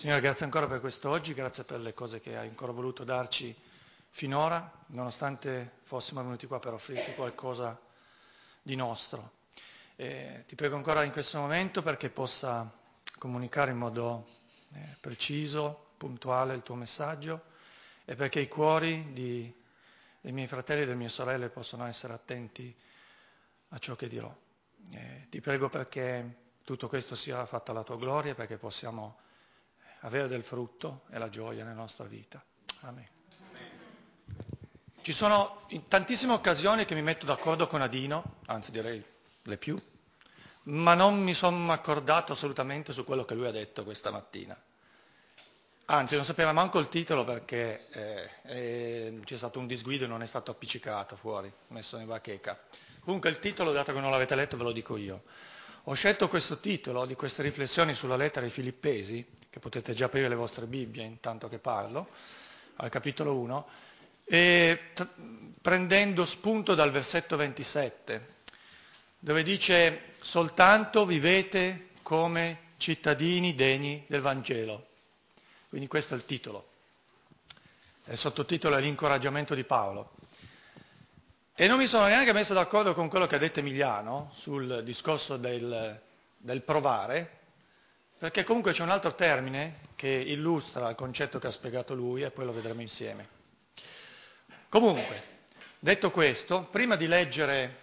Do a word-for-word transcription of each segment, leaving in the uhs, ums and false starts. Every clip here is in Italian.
Signore, grazie ancora per quest'oggi, grazie per le cose che hai ancora voluto darci finora, nonostante fossimo venuti qua per offrirti qualcosa di nostro. E ti prego ancora in questo momento perché possa comunicare in modo eh, preciso, puntuale il tuo messaggio e perché i cuori di, dei miei fratelli e delle mie sorelle possano essere attenti a ciò che dirò. Eh, ti prego perché tutto questo sia fatto alla tua gloria, perché possiamo avere del frutto e la gioia nella nostra vita. Amen. Ci sono in tantissime occasioni che mi metto d'accordo con Adino, anzi direi le più, ma non mi sono accordato assolutamente su quello che lui ha detto questa mattina. Anzi, non sapeva manco il titolo perché eh, eh, c'è stato un disguido e non è stato appiccicato fuori, messo in bacheca. Comunque il titolo, dato che non l'avete letto, ve lo dico io. Ho scelto questo titolo di queste riflessioni sulla lettera ai Filippesi, che potete già aprire le vostre Bibbie intanto che parlo, al capitolo uno, e t- prendendo spunto dal versetto ventisette, dove dice soltanto vivete come cittadini degni del Vangelo. Quindi questo è il titolo. Il sottotitolo è l'incoraggiamento di Paolo. E non mi sono neanche messo d'accordo con quello che ha detto Emiliano sul discorso del, del provare, perché comunque c'è un altro termine che illustra il concetto che ha spiegato lui e poi lo vedremo insieme. Comunque, detto questo, prima di leggere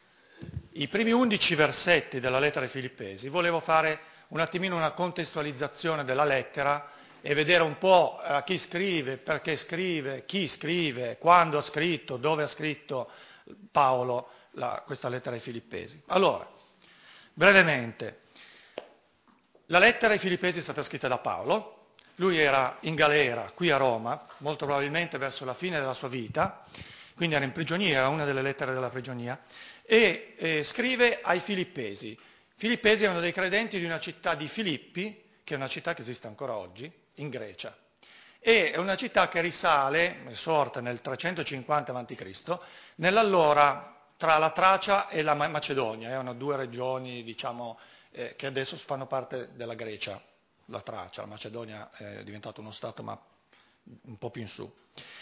i primi undici versetti della lettera ai Filippesi, volevo fare un attimino una contestualizzazione della lettera e vedere un po' a chi scrive, perché scrive, chi scrive, quando ha scritto, dove ha scritto Paolo la, questa lettera ai Filippesi. Allora, brevemente, la lettera ai Filippesi è stata scritta da Paolo, lui era in galera qui a Roma, molto probabilmente verso la fine della sua vita, quindi era in prigionia, era una delle lettere della prigionia, e eh, scrive ai Filippesi. Filippesi erano dei credenti di una città di Filippi, che è una città che esiste ancora oggi, in Grecia. E è una città che risale, è sorta nel trecentocinquanta avanti Cristo, nell'allora tra la Tracia e la Macedonia, erano due regioni, diciamo, eh, che adesso fanno parte della Grecia, la Tracia, la Macedonia è diventato uno stato ma un po' più in su.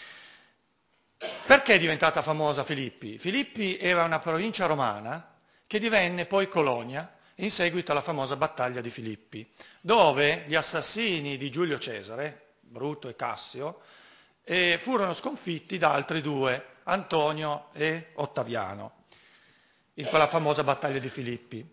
Perché è diventata famosa Filippi? Filippi era una provincia romana che divenne poi colonia in seguito alla famosa battaglia di Filippi, dove gli assassini di Giulio Cesare, Bruto e Cassio, eh, furono sconfitti da altri due, Antonio e Ottaviano, in quella famosa battaglia di Filippi.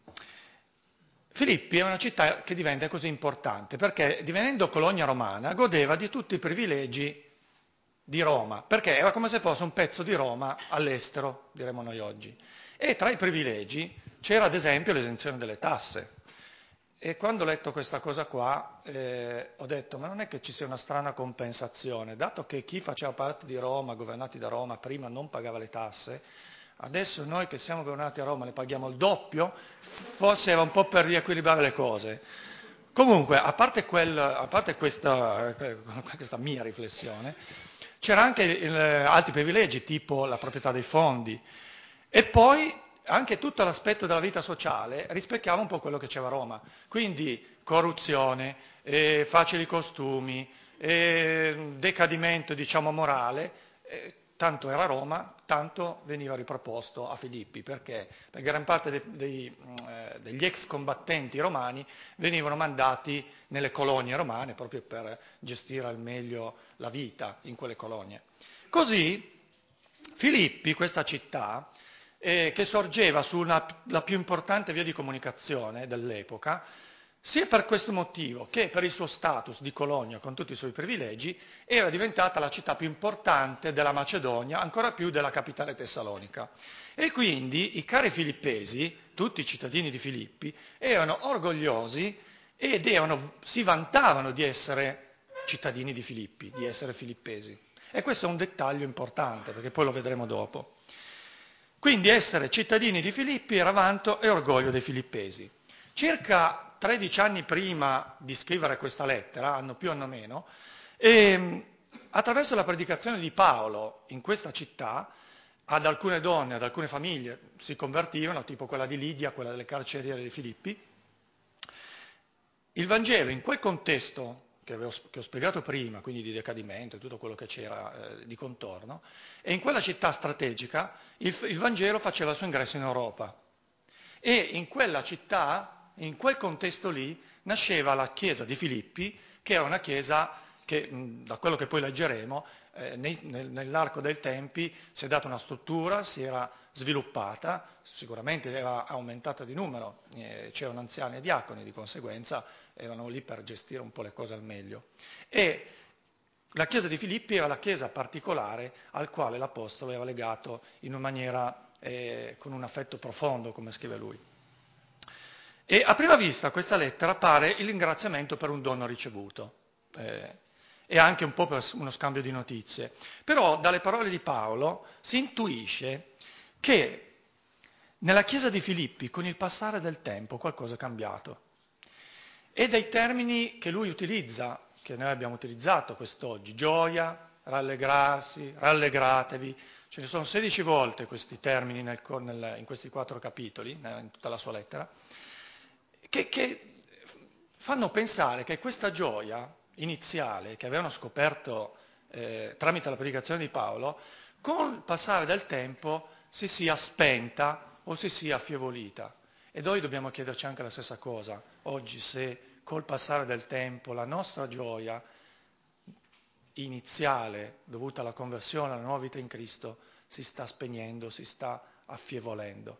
Filippi è una città che diventa così importante perché, divenendo colonia romana, godeva di tutti i privilegi di Roma, perché era come se fosse un pezzo di Roma all'estero, diremmo noi oggi. E tra i privilegi c'era ad esempio l'esenzione delle tasse. E quando ho letto questa cosa qua eh, ho detto, ma non è che ci sia una strana compensazione, dato che chi faceva parte di Roma, governati da Roma, prima non pagava le tasse, adesso noi che siamo governati a Roma le paghiamo il doppio, forse era un po' per riequilibrare le cose. Comunque, a parte, quel, a parte questa, questa mia riflessione, c'era anche il, altri privilegi, tipo la proprietà dei fondi, e poi anche tutto l'aspetto della vita sociale rispecchiava un po' quello che c'era a Roma, quindi corruzione, eh, facili costumi, eh, decadimento diciamo morale, eh, tanto era Roma, tanto veniva riproposto a Filippi, perché? Perché gran parte dei, dei, eh, degli ex combattenti romani venivano mandati nelle colonie romane proprio per gestire al meglio la vita in quelle colonie. Così Filippi, questa città, eh, che sorgeva sulla la più importante via di comunicazione dell'epoca, sia per questo motivo che per il suo status di colonia con tutti i suoi privilegi, era diventata la città più importante della Macedonia, ancora più della capitale Tessalonica. E quindi i cari filippesi, tutti i cittadini di Filippi, erano orgogliosi ed erano, si vantavano di essere cittadini di Filippi, di essere filippesi. E questo è un dettaglio importante, perché poi lo vedremo dopo. Quindi essere cittadini di Filippi era vanto e orgoglio dei filippesi. Circa tredici anni prima di scrivere questa lettera, anno più anno meno, e, attraverso la predicazione di Paolo in questa città, ad alcune donne, ad alcune famiglie si convertivano, tipo quella di Lidia, quella delle carceriere di Filippi, il Vangelo in quel contesto che, avevo, che ho spiegato prima, quindi di decadimento e tutto quello che c'era eh, di contorno, e in quella città strategica il, il Vangelo faceva il suo ingresso in Europa. E in quella città, in quel contesto lì, nasceva la chiesa di Filippi, che era una chiesa che, mh, da quello che poi leggeremo, eh, nei, nel, nell'arco dei tempi si è data una struttura, si era sviluppata, sicuramente era aumentata di numero, eh, c'erano anziani e diaconi, di conseguenza erano lì per gestire un po' le cose al meglio. E la chiesa di Filippi era la chiesa particolare al quale l'Apostolo era legato in una maniera eh, con un affetto profondo, come scrive lui. E a prima vista questa lettera pare il ringraziamento per un dono ricevuto eh, e anche un po' per uno scambio di notizie. Però dalle parole di Paolo si intuisce che nella chiesa di Filippi con il passare del tempo qualcosa è cambiato. E dai termini che lui utilizza, che noi abbiamo utilizzato quest'oggi, gioia, rallegrarsi, rallegratevi, ce ne sono sedici volte questi termini nel, nel, in questi quattro capitoli, in tutta la sua lettera, che, che fanno pensare che questa gioia iniziale che avevano scoperto eh, tramite la predicazione di Paolo, con il passare del tempo si sia spenta o si sia affievolita. E noi dobbiamo chiederci anche la stessa cosa, oggi, se col passare del tempo la nostra gioia iniziale, dovuta alla conversione, alla nuova vita in Cristo, si sta spegnendo, si sta affievolendo.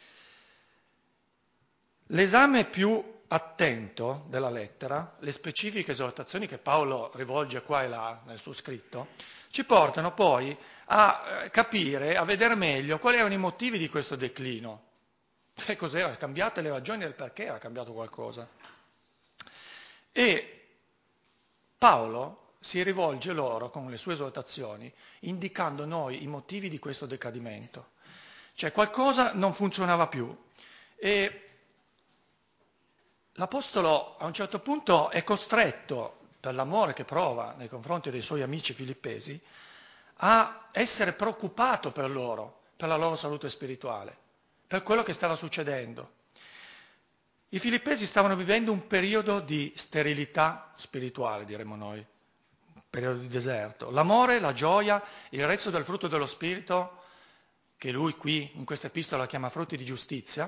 L'esame più attento della lettera, le specifiche esortazioni che Paolo rivolge qua e là nel suo scritto, ci portano poi a capire, a vedere meglio quali erano i motivi di questo declino. Che cos'era? Cambiate le ragioni del perché era cambiato qualcosa. E Paolo si rivolge loro con le sue esortazioni, indicando noi i motivi di questo decadimento. Cioè qualcosa non funzionava più. E l'Apostolo a un certo punto è costretto, per l'amore che prova nei confronti dei suoi amici filippesi, a essere preoccupato per loro, per la loro salute spirituale, per quello che stava succedendo. I filippesi stavano vivendo un periodo di sterilità spirituale, diremmo noi, un periodo di deserto. L'amore, la gioia, il rezzo del frutto dello spirito, che lui qui in questa epistola chiama frutti di giustizia,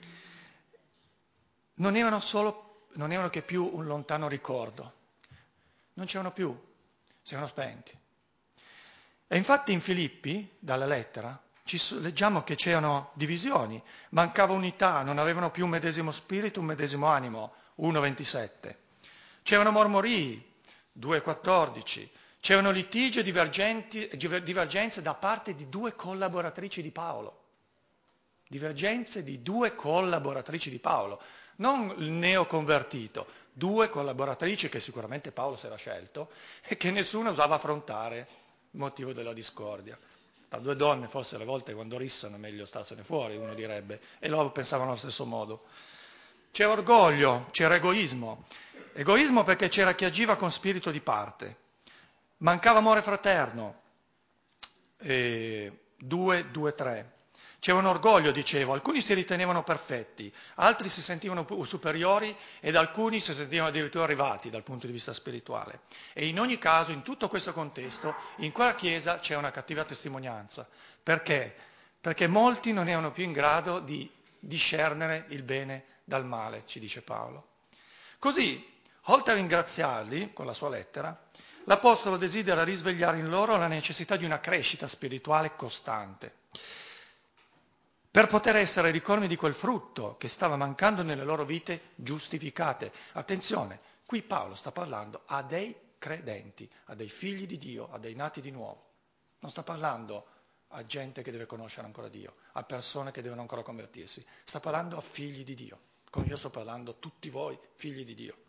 non erano solo, non erano che più un lontano ricordo, non c'erano più, si erano spenti. E infatti in Filippi, dalla lettera, ci leggiamo che c'erano divisioni, mancava unità, non avevano più un medesimo spirito, un medesimo animo, uno ventisette. C'erano mormorii, due quattordici. C'erano litigi e divergenze da parte di due collaboratrici di Paolo. Divergenze di due collaboratrici di Paolo, non il neoconvertito, due collaboratrici che sicuramente Paolo si era scelto e che nessuno osava affrontare il motivo della discordia. Tra due donne forse alle volte quando rissano è meglio starsene fuori, uno direbbe, e loro pensavano allo stesso modo. C'era orgoglio, c'era egoismo. Egoismo perché c'era chi agiva con spirito di parte. Mancava amore fraterno. E due, due, tre. C'era un orgoglio, dicevo, alcuni si ritenevano perfetti, altri si sentivano superiori ed alcuni si sentivano addirittura arrivati dal punto di vista spirituale. E in ogni caso, in tutto questo contesto, in quella chiesa c'è una cattiva testimonianza. Perché? Perché molti non erano più in grado di discernere il bene dal male, ci dice Paolo. Così, oltre a ringraziarli con la sua lettera, l'Apostolo desidera risvegliare in loro la necessità di una crescita spirituale costante, per poter essere ricolmi di quel frutto che stava mancando nelle loro vite giustificate. Attenzione, qui Paolo sta parlando a dei credenti, a dei figli di Dio, a dei nati di nuovo. Non sta parlando a gente che deve conoscere ancora Dio, a persone che devono ancora convertirsi. Sta parlando a figli di Dio, come io sto parlando a tutti voi, figli di Dio.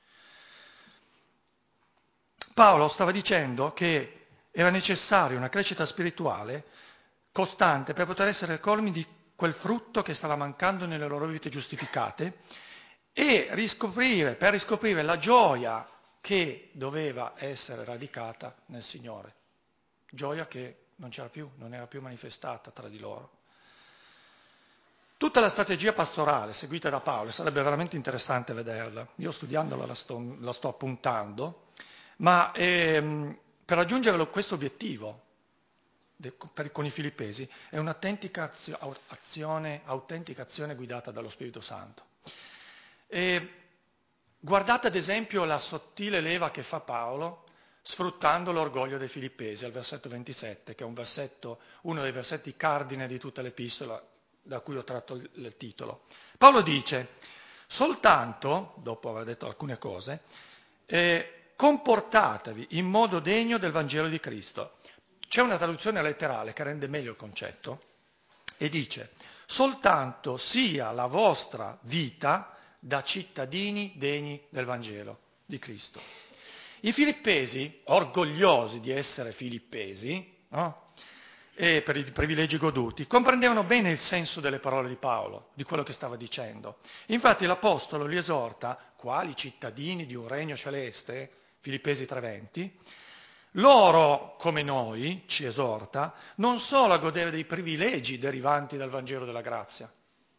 Paolo stava dicendo che era necessaria una crescita spirituale costante per poter essere colmi di quel frutto che stava mancando nelle loro vite giustificate e riscoprire, per riscoprire la gioia che doveva essere radicata nel Signore. Gioia che non c'era più, non era più manifestata tra di loro. Tutta la strategia pastorale seguita da Paolo sarebbe veramente interessante vederla. Io studiandola la sto, la sto appuntando, ma ehm, per raggiungere questo obiettivo de, per, con i Filippesi è un'autentica azio, azione, autentica azione guidata dallo Spirito Santo. E guardate ad esempio la sottile leva che fa Paolo sfruttando l'orgoglio dei Filippesi, al versetto ventisette, che è un versetto, uno dei versetti cardine di tutta l'epistola, da cui ho tratto il, il titolo. Paolo dice, soltanto, dopo aver detto alcune cose, eh, comportatevi in modo degno del Vangelo di Cristo. C'è una traduzione letterale che rende meglio il concetto e dice, soltanto sia la vostra vita da cittadini degni del Vangelo di Cristo. I filippesi, orgogliosi di essere filippesi, no? E per i privilegi goduti, comprendevano bene il senso delle parole di Paolo, di quello che stava dicendo. Infatti l'Apostolo li esorta, quali cittadini di un regno celeste, Filippesi tre venti, loro, come noi, ci esorta, non solo a godere dei privilegi derivanti dal Vangelo della grazia,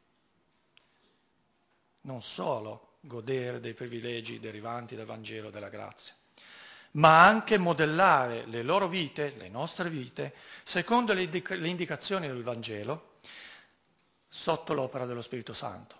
non solo godere dei privilegi derivanti dal Vangelo della grazia, ma anche modellare le loro vite, le nostre vite, secondo le, indica- le indicazioni del Vangelo, sotto l'opera dello Spirito Santo.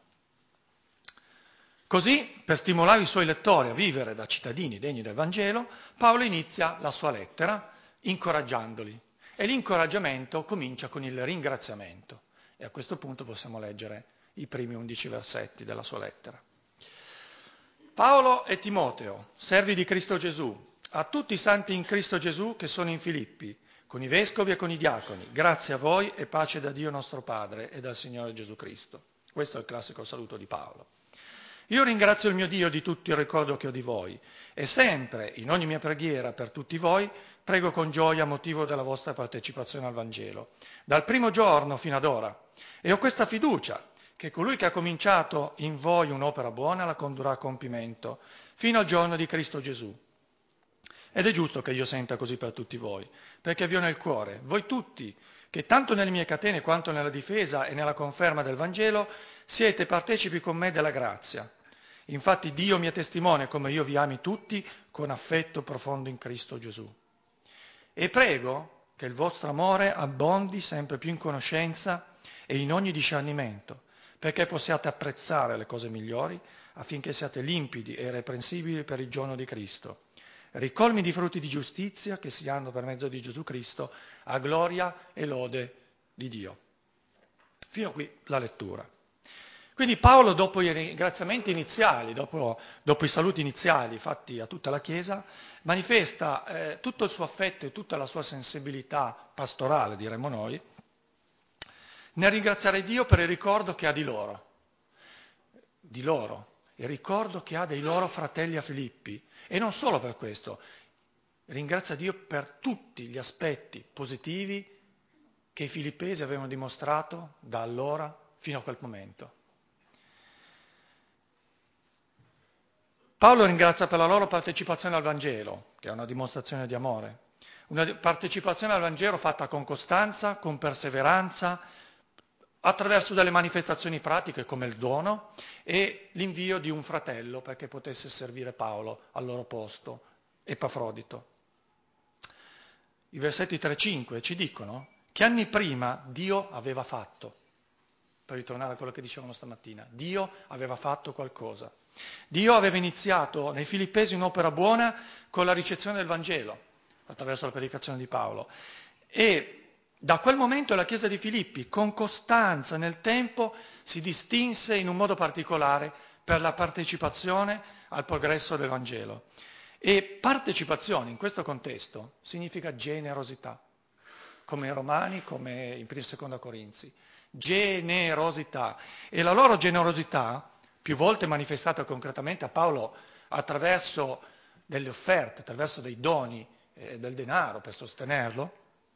Così, per stimolare i suoi lettori a vivere da cittadini degni del Vangelo, Paolo inizia la sua lettera incoraggiandoli. E l'incoraggiamento comincia con il ringraziamento. E a questo punto possiamo leggere i primi undici versetti della sua lettera. Paolo e Timoteo, servi di Cristo Gesù, a tutti i santi in Cristo Gesù che sono in Filippi, con i vescovi e con i diaconi, grazie a voi e pace da Dio nostro Padre e dal Signore Gesù Cristo. Questo è il classico saluto di Paolo. Io ringrazio il mio Dio di tutto il ricordo che ho di voi e sempre, in ogni mia preghiera per tutti voi, prego con gioia a motivo della vostra partecipazione al Vangelo, dal primo giorno fino ad ora. E ho questa fiducia che colui che ha cominciato in voi un'opera buona la condurrà a compimento fino al giorno di Cristo Gesù. Ed è giusto che io senta così per tutti voi, perché vi ho nel cuore, voi tutti, che tanto nelle mie catene quanto nella difesa e nella conferma del Vangelo siete partecipi con me della grazia. Infatti Dio mi è testimone come io vi ami tutti con affetto profondo in Cristo Gesù. E prego che il vostro amore abbondi sempre più in conoscenza e in ogni discernimento, perché possiate apprezzare le cose migliori, affinché siate limpidi e irreprensibili per il giorno di Cristo, ricolmi di frutti di giustizia che si hanno per mezzo di Gesù Cristo, a gloria e lode di Dio. Fino a qui la lettura. Quindi Paolo, dopo i ringraziamenti iniziali, dopo, dopo i saluti iniziali fatti a tutta la Chiesa, manifesta eh, tutto il suo affetto e tutta la sua sensibilità pastorale, diremmo noi, nel ringraziare Dio per il ricordo che ha di loro, di loro, il ricordo che ha dei loro fratelli a Filippi, e non solo per questo, ringrazia Dio per tutti gli aspetti positivi che i filippesi avevano dimostrato da allora fino a quel momento. Paolo ringrazia per la loro partecipazione al Vangelo, che è una dimostrazione di amore, una partecipazione al Vangelo fatta con costanza, con perseveranza, attraverso delle manifestazioni pratiche come il dono e l'invio di un fratello perché potesse servire Paolo al loro posto, Epafrodito. I versetti tre e cinque ci dicono che anni prima Dio aveva fatto, per ritornare a quello che dicevano stamattina, Dio aveva fatto qualcosa. Dio aveva iniziato nei Filippesi un'opera buona con la ricezione del Vangelo, attraverso la predicazione di Paolo. E da quel momento la Chiesa di Filippi, con costanza nel tempo, si distinse in un modo particolare per la partecipazione al progresso del Vangelo. E partecipazione in questo contesto significa generosità, come in Romani, come in prima e seconda Corinzi. Generosità. E la loro generosità, più volte manifestata concretamente a Paolo attraverso delle offerte, attraverso dei doni, eh, del denaro per sostenerlo,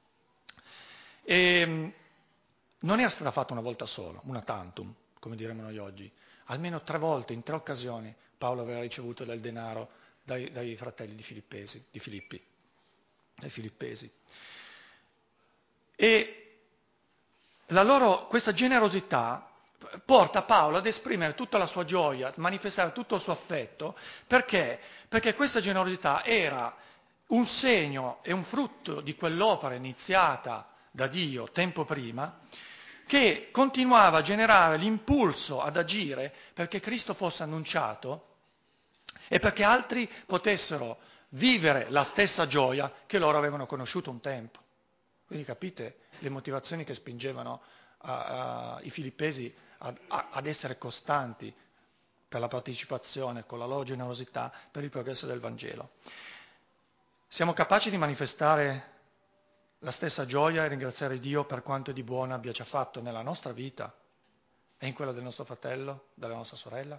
e non è stata fatta una volta sola, una tantum, come diremmo noi oggi. Almeno tre volte, in tre occasioni, Paolo aveva ricevuto del denaro dai, dai fratelli di, Filippesi, di Filippi, dai Filippesi. E la loro, questa generosità porta Paolo ad esprimere tutta la sua gioia, a manifestare tutto il suo affetto, perché? Perché questa generosità era un segno e un frutto di quell'opera iniziata da Dio tempo prima, che continuava a generare l'impulso ad agire perché Cristo fosse annunciato e perché altri potessero vivere la stessa gioia che loro avevano conosciuto un tempo. Quindi capite le motivazioni che spingevano a, a, i filippesi ad, a, ad essere costanti per la partecipazione, con la loro generosità, per il progresso del Vangelo. Siamo capaci di manifestare la stessa gioia e ringraziare Dio per quanto di buono abbia già fatto nella nostra vita e in quella del nostro fratello, della nostra sorella?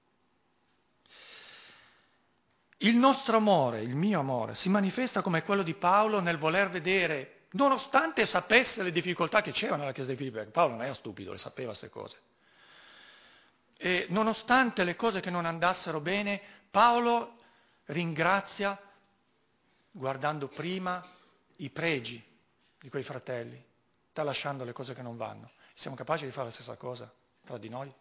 Il nostro amore, il mio amore, si manifesta come quello di Paolo nel voler vedere, nonostante sapesse le difficoltà che c'erano nella Chiesa di Filippi, perché Paolo non era stupido, le sapeva queste cose. E nonostante le cose che non andassero bene, Paolo ringrazia guardando prima i pregi di quei fratelli, tralasciando le cose che non vanno. Siamo capaci di fare la stessa cosa tra di noi?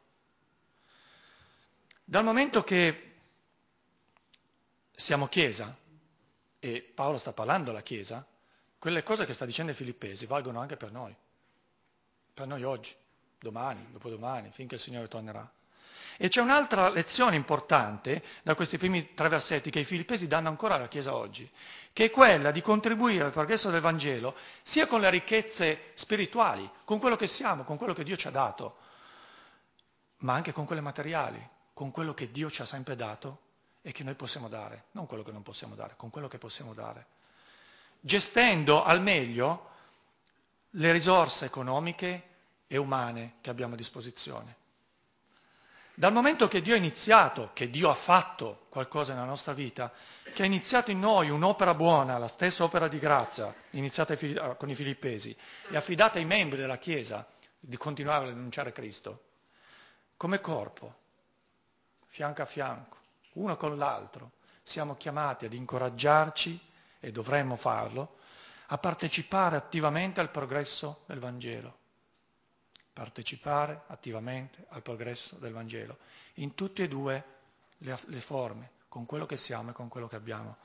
Dal momento che siamo Chiesa, e Paolo sta parlando alla Chiesa, quelle cose che sta dicendo ai Filippesi valgono anche per noi, per noi oggi, domani, dopodomani, finché il Signore tornerà. E c'è un'altra lezione importante da questi primi tre versetti che i Filippesi danno ancora alla Chiesa oggi, che è quella di contribuire al progresso del Vangelo sia con le ricchezze spirituali, con quello che siamo, con quello che Dio ci ha dato, ma anche con quelle materiali, con quello che Dio ci ha sempre dato e che noi possiamo dare, non quello che non possiamo dare, con quello che possiamo dare, gestendo al meglio le risorse economiche e umane che abbiamo a disposizione. Dal momento che Dio ha iniziato, che Dio ha fatto qualcosa nella nostra vita, che ha iniziato in noi un'opera buona, la stessa opera di grazia iniziata con i Filippesi e affidata ai membri della Chiesa di continuare ad annunciare Cristo, come corpo, fianco a fianco, uno con l'altro, siamo chiamati ad incoraggiarci, e dovremmo farlo, a partecipare attivamente al progresso del Vangelo. Partecipare attivamente al progresso del Vangelo, in tutte e due le, le forme, con quello che siamo e con quello che abbiamo.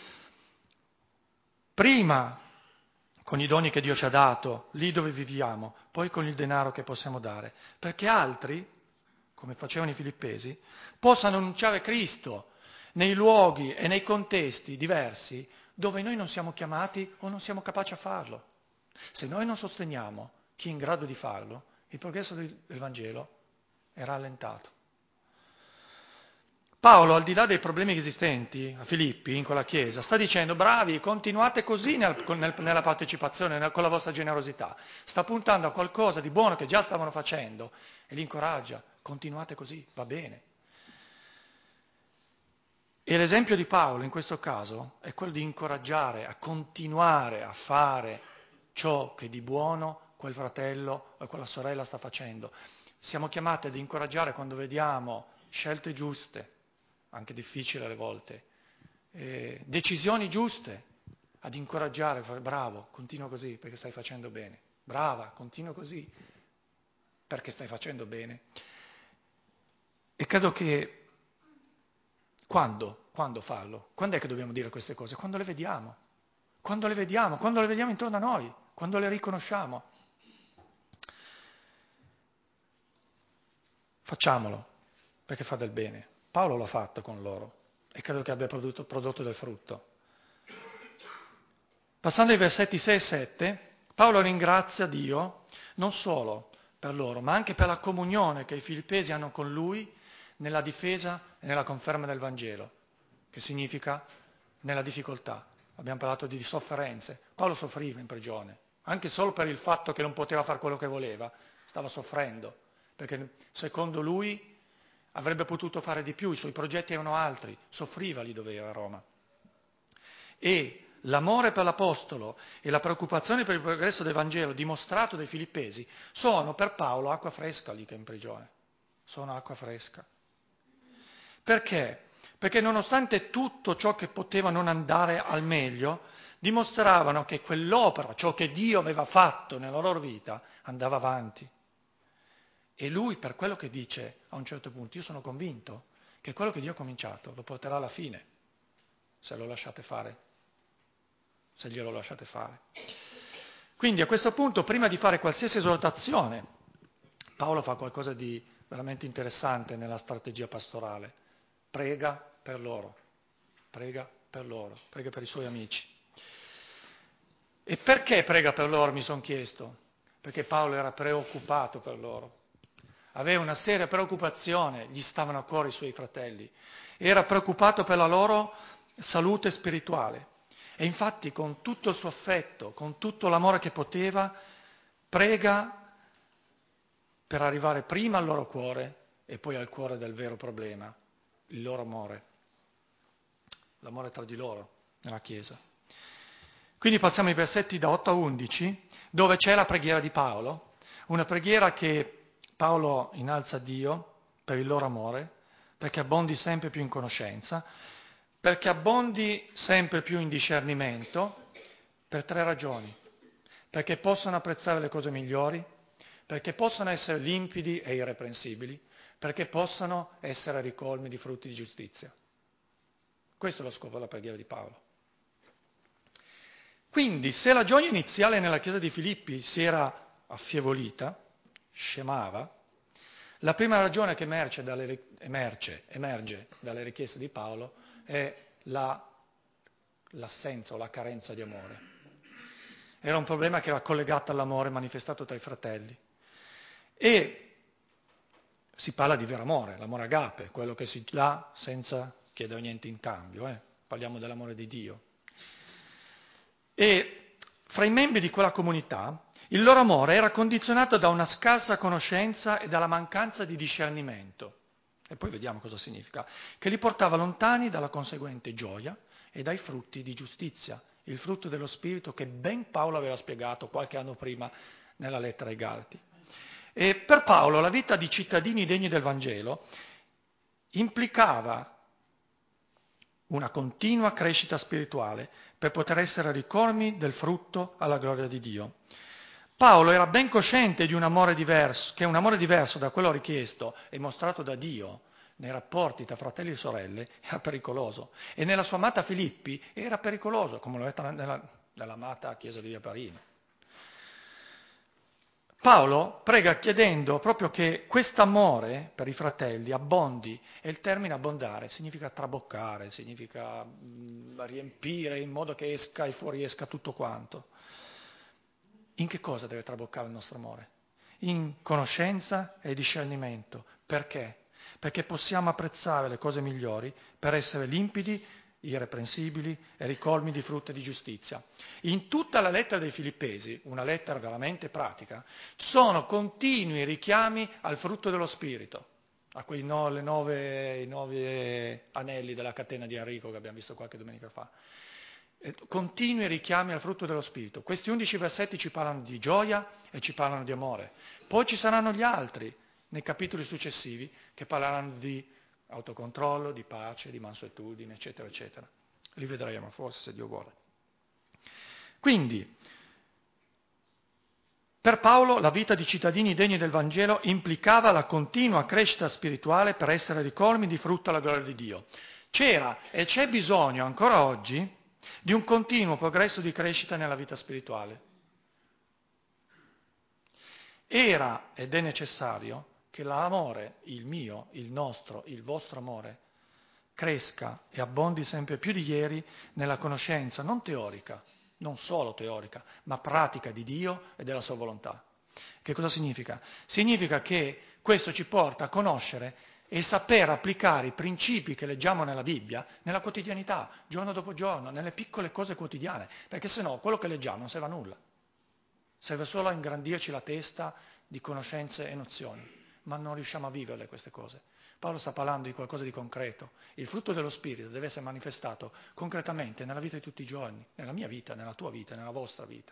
Prima con i doni che Dio ci ha dato, lì dove viviamo, poi con il denaro che possiamo dare, perché altri, come facevano i Filippesi, possano annunciare Cristo nei luoghi e nei contesti diversi dove noi non siamo chiamati o non siamo capaci a farlo. Se noi non sosteniamo chi è in grado di farlo, il progresso del, del Vangelo è rallentato. Paolo, al di là dei problemi esistenti a Filippi, in quella chiesa, sta dicendo: bravi, continuate così nel, nel, nella partecipazione, nel, con la vostra generosità. Sta puntando a qualcosa di buono che già stavano facendo e li incoraggia. Continuate così, va bene. E l'esempio di Paolo in questo caso è quello di incoraggiare a continuare a fare ciò che di buono quel fratello o quella sorella sta facendo. Siamo chiamati ad incoraggiare quando vediamo scelte giuste, anche difficili alle volte, eh, decisioni giuste, ad incoraggiare, fare bravo, continua così perché stai facendo bene, brava, continua così perché stai facendo bene. E credo che quando? Quando farlo? Quando è che dobbiamo dire queste cose? Quando le vediamo, quando le vediamo, quando le vediamo intorno a noi, quando le riconosciamo. Facciamolo, perché fa del bene. Paolo l'ha fatto con loro e credo che abbia prodotto, prodotto del frutto. Passando ai versetti sei e sette, Paolo ringrazia Dio non solo per loro, ma anche per la comunione che i filippesi hanno con lui nella difesa e nella conferma del Vangelo, che significa nella difficoltà. Abbiamo parlato di sofferenze. Paolo soffriva in prigione, anche solo per il fatto che non poteva fare quello che voleva, stava soffrendo, perché secondo lui avrebbe potuto fare di più, i suoi progetti erano altri, soffriva lì dove era a Roma. E l'amore per l'Apostolo e la preoccupazione per il progresso del Vangelo dimostrato dai Filippesi sono per Paolo acqua fresca lì che è in prigione. Sono acqua fresca. Perché? Perché nonostante tutto ciò che poteva non andare al meglio, dimostravano che quell'opera, ciò che Dio aveva fatto nella loro vita, andava avanti. E lui, per quello che dice a un certo punto, io sono convinto che quello che Dio ha cominciato lo porterà alla fine, se lo lasciate fare, se glielo lasciate fare. Quindi a questo punto, prima di fare qualsiasi esortazione, Paolo fa qualcosa di veramente interessante nella strategia pastorale. Prega per loro, prega per loro, prega per i suoi amici. E perché prega per loro, mi sono chiesto? Perché Paolo era preoccupato per loro. Aveva una seria preoccupazione, gli stavano a cuore i suoi fratelli. Era preoccupato per la loro salute spirituale. E infatti con tutto il suo affetto, con tutto l'amore che poteva, prega per arrivare prima al loro cuore e poi al cuore del vero problema, il loro amore, l'amore tra di loro nella Chiesa. Quindi passiamo ai versetti da otto a undici, dove c'è la preghiera di Paolo, una preghiera che Paolo innalza a Dio per il loro amore, perché abbondi sempre più in conoscenza, perché abbondi sempre più in discernimento, per tre ragioni. Perché possano apprezzare le cose migliori, perché possano essere limpidi e irreprensibili, perché possano essere ricolmi di frutti di giustizia. Questo è lo scopo della preghiera di Paolo. Quindi, se la gioia iniziale nella chiesa di Filippi si era affievolita, scemava, la prima ragione che emerge dalle, emerge, emerge dalle richieste di Paolo è la, l'assenza o la carenza di amore. Era un problema che era collegato all'amore manifestato tra i fratelli. E si parla di vero amore, l'amore agape, quello che si dà senza chiedere niente in cambio. Eh? Parliamo dell'amore di Dio. E fra i membri di quella comunità il loro amore era condizionato da una scarsa conoscenza e dalla mancanza di discernimento. E poi vediamo cosa significa. Che li portava lontani dalla conseguente gioia e dai frutti di giustizia, il frutto dello Spirito che ben Paolo aveva spiegato qualche anno prima nella lettera ai Galati. E per Paolo la vita di cittadini degni del Vangelo implicava una continua crescita spirituale per poter essere ricolmi del frutto alla gloria di Dio. Paolo era ben cosciente di un amore diverso, che un amore diverso da quello richiesto e mostrato da Dio nei rapporti tra fratelli e sorelle era pericoloso. E nella sua amata Filippi era pericoloso, come l'ho detto nella, nell'amata chiesa di Via Parino. Paolo prega chiedendo proprio che quest'amore per i fratelli abbondi, e il termine abbondare significa traboccare, significa mh, riempire in modo che esca e fuoriesca tutto quanto. In che cosa deve traboccare il nostro amore? In conoscenza e discernimento. Perché? Perché possiamo apprezzare le cose migliori per essere limpidi, irreprensibili e ricolmi di frutta di giustizia. In tutta la lettera dei Filippesi, una lettera veramente pratica, ci sono continui richiami al frutto dello Spirito, a quei no, le nove, i nove anelli della catena di Enrico che abbiamo visto qualche domenica fa. Continui richiami al frutto dello Spirito. Questi undici versetti ci parlano di gioia e ci parlano di amore. Poi ci saranno gli altri, nei capitoli successivi, che parleranno di autocontrollo, di pace, di mansuetudine, eccetera, eccetera. Li vedremo forse, se Dio vuole. Quindi, per Paolo la vita di cittadini degni del Vangelo implicava la continua crescita spirituale per essere ricolmi di frutto alla gloria di Dio. C'era e c'è bisogno ancora oggi di un continuo progresso di crescita nella vita spirituale. Era ed è necessario che l'amore, il mio, il nostro, il vostro amore, cresca e abbondi sempre più di ieri nella conoscenza non teorica, non solo teorica, ma pratica di Dio e della sua volontà. Che cosa significa? Significa che questo ci porta a conoscere e saper applicare i principi che leggiamo nella Bibbia nella quotidianità, giorno dopo giorno, nelle piccole cose quotidiane, perché se no quello che leggiamo non serve a nulla. Serve solo a ingrandirci la testa di conoscenze e nozioni, ma non riusciamo a viverle queste cose. Paolo sta parlando di qualcosa di concreto. Il frutto dello Spirito deve essere manifestato concretamente nella vita di tutti i giorni, nella mia vita, nella tua vita, nella vostra vita.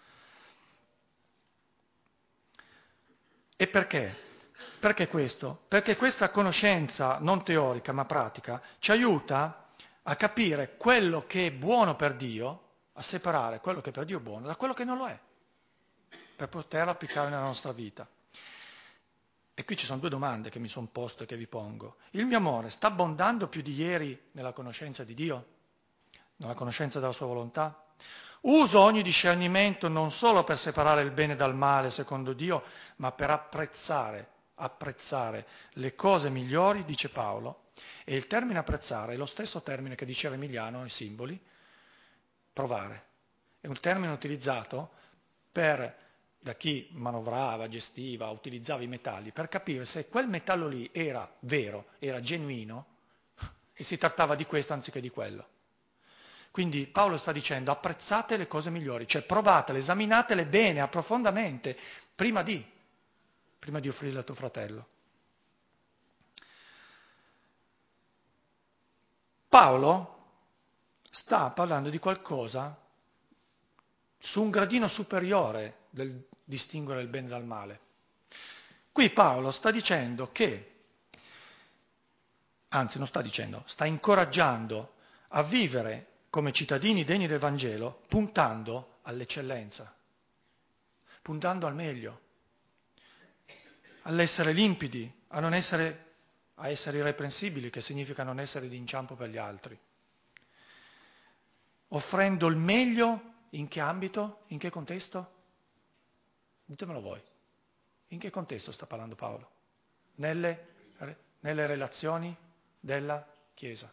E perché? Perché questo? Perché questa conoscenza non teorica ma pratica ci aiuta a capire quello che è buono per Dio, a separare quello che per Dio è buono da quello che non lo è, per poterlo applicare nella nostra vita. E qui ci sono due domande che mi sono posto e che vi pongo. Il mio amore sta abbondando più di ieri nella conoscenza di Dio? Nella conoscenza della sua volontà? Uso ogni discernimento non solo per separare il bene dal male secondo Dio, ma per apprezzare, apprezzare le cose migliori, dice Paolo. E il termine apprezzare è lo stesso termine che diceva Emiliano ai simboli, provare. È un termine utilizzato per, da chi manovrava, gestiva, utilizzava i metalli, per capire se quel metallo lì era vero, era genuino, e si trattava di questo anziché di quello. Quindi Paolo sta dicendo apprezzate le cose migliori, cioè provatele, esaminatele bene, approfondamente, prima di, prima di offrirle a tuo fratello. Paolo sta parlando di qualcosa su un gradino superiore del distinguere il bene dal male. Qui Paolo sta dicendo che, anzi non sta dicendo, sta incoraggiando a vivere come cittadini degni del Vangelo, puntando all'eccellenza, puntando al meglio, all'essere limpidi, a non essere, a essere irreprensibili, che significa non essere d'inciampo per gli altri, offrendo il meglio in che ambito, in che contesto? Ditemelo voi. In che contesto sta parlando Paolo? Nelle, nelle relazioni della Chiesa.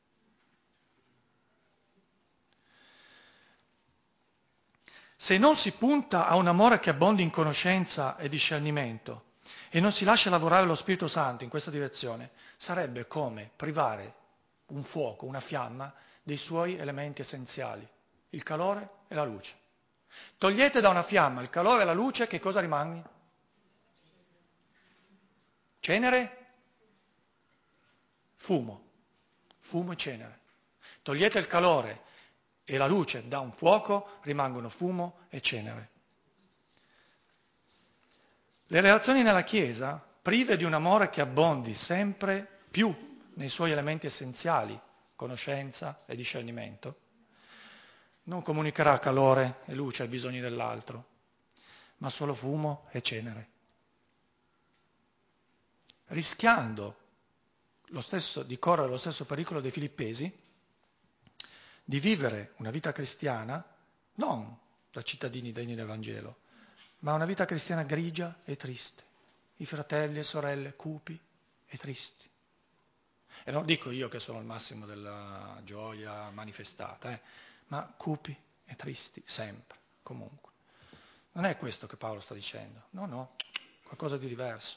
Se non si punta a un amore che abbondi in conoscenza e discernimento e non si lascia lavorare lo Spirito Santo in questa direzione, sarebbe come privare un fuoco, una fiamma, dei suoi elementi essenziali, il calore e la luce. Togliete da una fiamma il calore e la luce, che cosa rimane? Cenere? Fumo. Fumo e cenere. Togliete il calore e la luce da un fuoco, rimangono fumo e cenere. Le relazioni nella Chiesa, prive di un amore che abbondi sempre più nei suoi elementi essenziali, conoscenza e discernimento, non comunicherà calore e luce ai bisogni dell'altro, ma solo fumo e cenere. Rischiando lo stesso, di correre lo stesso pericolo dei Filippesi, di vivere una vita cristiana non da cittadini degni del Vangelo, ma una vita cristiana grigia e triste, i fratelli e sorelle cupi e tristi. E non dico io che sono il massimo della gioia manifestata, eh, ma cupi e tristi sempre, comunque. Non è questo che Paolo sta dicendo, no, no, qualcosa di diverso.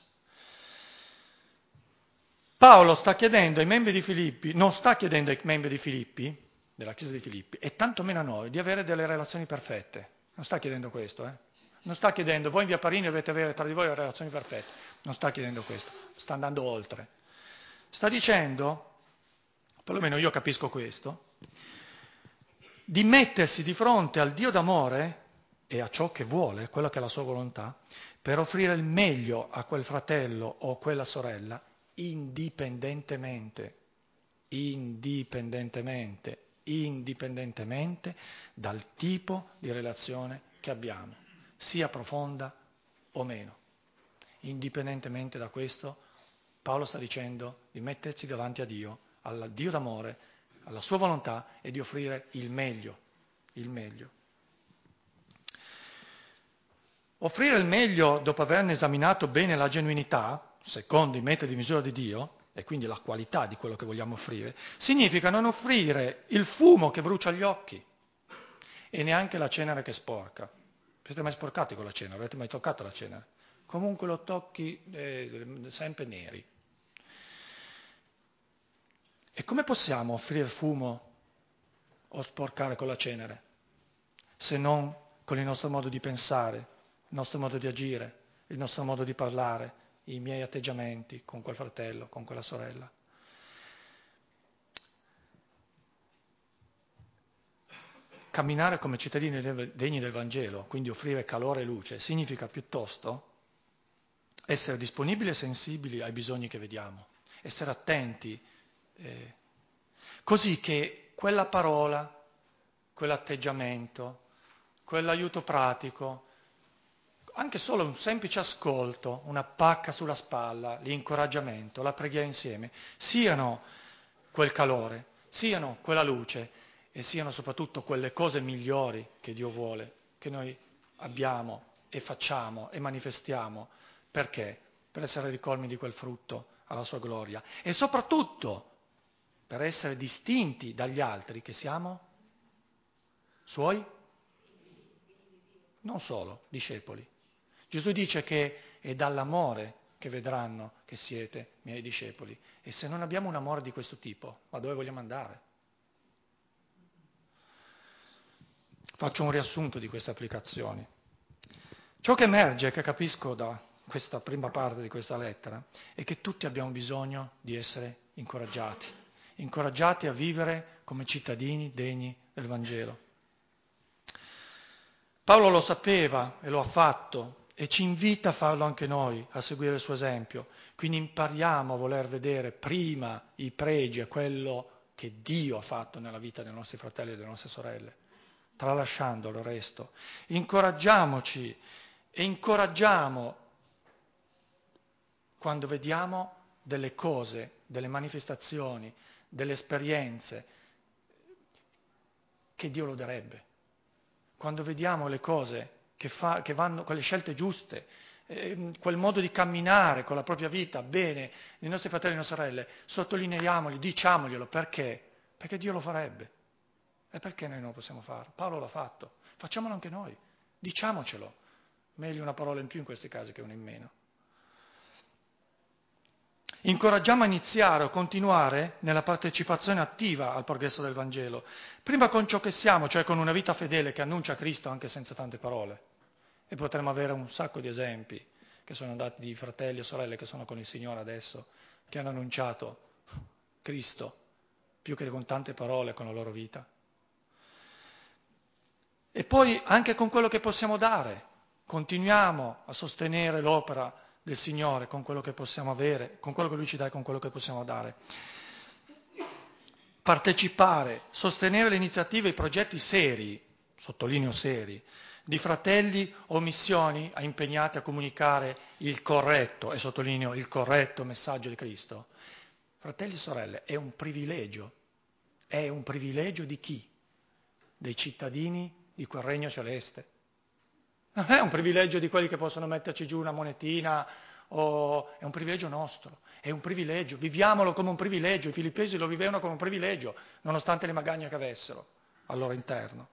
Paolo sta chiedendo ai membri di Filippi, non sta chiedendo ai membri di Filippi, della Chiesa di Filippi, e tantomeno a noi, di avere delle relazioni perfette. Non sta chiedendo questo, eh? Non sta chiedendo, voi in Via Parini dovete avere tra di voi relazioni perfette. Non sta chiedendo questo, sta andando oltre. Sta dicendo, perlomeno io capisco questo, di mettersi di fronte al Dio d'amore e a ciò che vuole, quella che è la sua volontà, per offrire il meglio a quel fratello o quella sorella, indipendentemente, indipendentemente, indipendentemente dal tipo di relazione che abbiamo, sia profonda o meno. Indipendentemente da questo, Paolo sta dicendo di metterci davanti a Dio, al Dio d'amore, alla sua volontà e di offrire il meglio, il meglio. Offrire il meglio dopo averne esaminato bene la genuinità, secondo i metodi di misura di Dio, e quindi la qualità di quello che vogliamo offrire, significa non offrire il fumo che brucia gli occhi e neanche la cenere che sporca. Siete mai sporcati con la cenere? Avete mai toccato la cenere? Comunque lo tocchi eh, sempre neri. E come possiamo offrire fumo o sporcare con la cenere, se non con il nostro modo di pensare, il nostro modo di agire, il nostro modo di parlare, i miei atteggiamenti con quel fratello, con quella sorella? Camminare come cittadini degni del Vangelo, quindi offrire calore e luce, significa piuttosto essere disponibili e sensibili ai bisogni che vediamo, essere attenti, eh, così che quella parola, quell'atteggiamento, quell'aiuto pratico, anche solo un semplice ascolto, una pacca sulla spalla, l'incoraggiamento, la preghiera insieme, siano quel calore, siano quella luce e siano soprattutto quelle cose migliori che Dio vuole, che noi abbiamo e facciamo e manifestiamo. Perché? Per essere ricolmi di quel frutto alla sua gloria e soprattutto per essere distinti dagli altri che siamo suoi, non solo, discepoli. Gesù dice che è dall'amore che vedranno che siete miei discepoli. E se non abbiamo un amore di questo tipo, ma dove vogliamo andare? Faccio un riassunto di queste applicazioni. Ciò che emerge, che capisco da questa prima parte di questa lettera, è che tutti abbiamo bisogno di essere incoraggiati, incoraggiati a vivere come cittadini degni del Vangelo. Paolo lo sapeva e lo ha fatto e ci invita a farlo anche noi, a seguire il suo esempio. Quindi impariamo a voler vedere prima i pregi e quello che Dio ha fatto nella vita dei nostri fratelli e delle nostre sorelle, tralasciando il resto. Incoraggiamoci e incoraggiamo quando vediamo delle cose, delle manifestazioni, delle esperienze che Dio loderebbe. Quando vediamo le cose che, fa, che vanno, quelle scelte giuste, eh, quel modo di camminare con la propria vita bene nei nostri fratelli e nostre sorelle, sottolineiamoli, diciamoglielo, perché? Perché Dio lo farebbe. E perché noi non lo possiamo fare? Paolo l'ha fatto, facciamolo anche noi, diciamocelo. Meglio una parola in più in questi casi che una in meno. Incoraggiamo a iniziare o continuare nella partecipazione attiva al progresso del Vangelo, prima con ciò che siamo, cioè con una vita fedele che annuncia Cristo anche senza tante parole. E potremmo avere un sacco di esempi che sono andati di fratelli e sorelle che sono con il Signore adesso, che hanno annunciato Cristo più che con tante parole con la loro vita. E poi anche con quello che possiamo dare, continuiamo a sostenere l'opera del Signore con quello che possiamo avere, con quello che Lui ci dà e con quello che possiamo dare. Partecipare, sostenere le iniziative e i progetti seri, sottolineo seri, di fratelli o missioni impegnati a comunicare il corretto, e sottolineo il corretto messaggio di Cristo. Fratelli e sorelle, è un privilegio. È un privilegio di chi? Dei cittadini di quel regno celeste. Non è un privilegio di quelli che possono metterci giù una monetina, o... è un privilegio nostro, è un privilegio, viviamolo come un privilegio, i filippesi lo vivevano come un privilegio, nonostante le magagne che avessero al loro interno.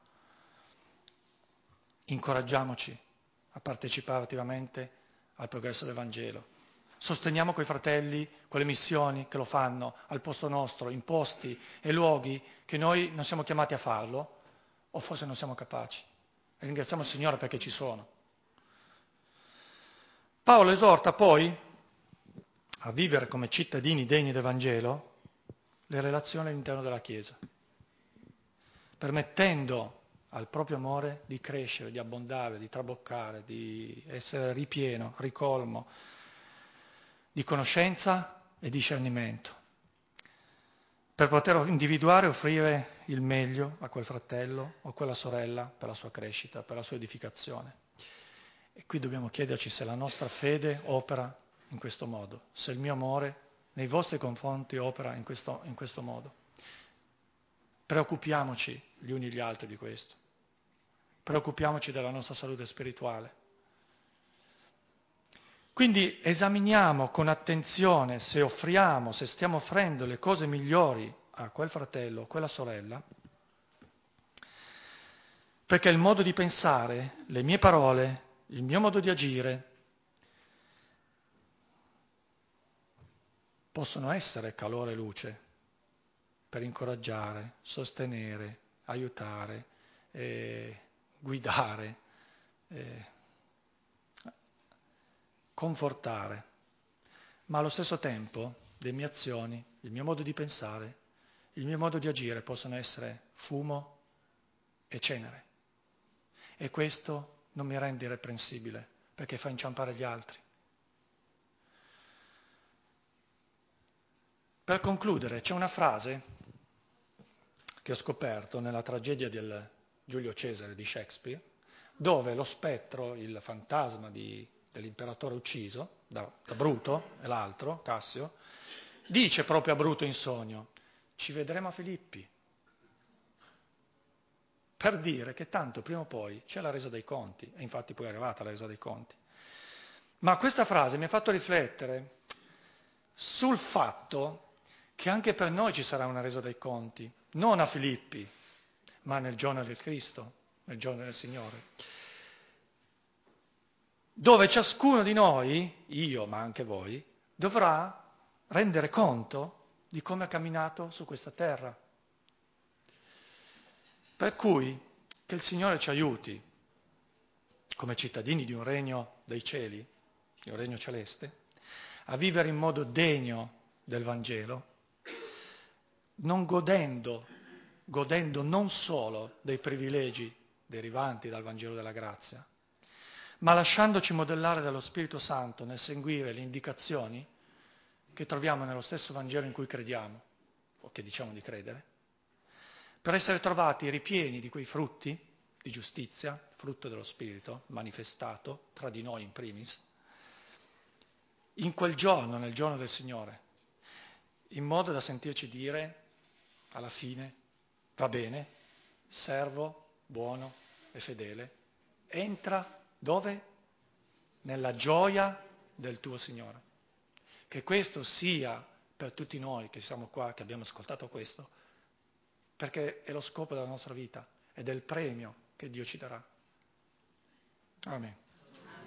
Incoraggiamoci a partecipare attivamente al progresso del Vangelo. Sosteniamo quei fratelli, quelle missioni che lo fanno al posto nostro, in posti e luoghi che noi non siamo chiamati a farlo, o forse non siamo capaci. E ringraziamo il Signore perché ci sono. Paolo esorta poi a vivere come cittadini degni del Vangelo le relazioni all'interno della Chiesa, permettendo al proprio amore di crescere, di abbondare, di traboccare, di essere ripieno, ricolmo di conoscenza e discernimento, per poter individuare e offrire il meglio a quel fratello o a quella sorella per la sua crescita, per la sua edificazione. E qui dobbiamo chiederci se la nostra fede opera in questo modo, se il mio amore nei vostri confronti opera in questo, in questo modo. Preoccupiamoci gli uni gli altri di questo. Preoccupiamoci della nostra salute spirituale. Quindi esaminiamo con attenzione se offriamo, se stiamo offrendo le cose migliori a quel fratello o quella sorella, perché il modo di pensare, le mie parole, il mio modo di agire possono essere calore e luce per incoraggiare, sostenere, aiutare, eh, guidare, eh, confortare, ma allo stesso tempo le mie azioni, il mio modo di pensare, il mio modo di agire possono essere fumo e cenere. E questo non mi rende irreprensibile, perché fa inciampare gli altri. Per concludere, c'è una frase che ho scoperto nella tragedia del Giulio Cesare di Shakespeare, dove lo spettro, il fantasma di, dell'imperatore ucciso da, da Bruto e l'altro, Cassio, dice proprio a Bruto in sogno: ci vedremo a Filippi, per dire che tanto prima o poi c'è la resa dei conti, e infatti poi è arrivata la resa dei conti. Ma questa frase mi ha fatto riflettere sul fatto che anche per noi ci sarà una resa dei conti, non a Filippi, ma nel giorno del Cristo, nel giorno del Signore, dove ciascuno di noi, io ma anche voi, dovrà rendere conto di come ha camminato su questa terra. Per cui che il Signore ci aiuti, come cittadini di un regno dei cieli, di un regno celeste, a vivere in modo degno del Vangelo, non godendo, godendo non solo dei privilegi derivanti dal Vangelo della grazia, ma lasciandoci modellare dallo Spirito Santo nel seguire le indicazioni che troviamo nello stesso Vangelo in cui crediamo, o che diciamo di credere, per essere trovati ripieni di quei frutti di giustizia, frutto dello Spirito, manifestato tra di noi in primis, in quel giorno, nel giorno del Signore, in modo da sentirci dire alla fine: va bene, servo buono e fedele, entra dove? Nella gioia del tuo Signore. Che questo sia per tutti noi che siamo qua, che abbiamo ascoltato questo, perché è lo scopo della nostra vita ed è il premio che Dio ci darà. Amen.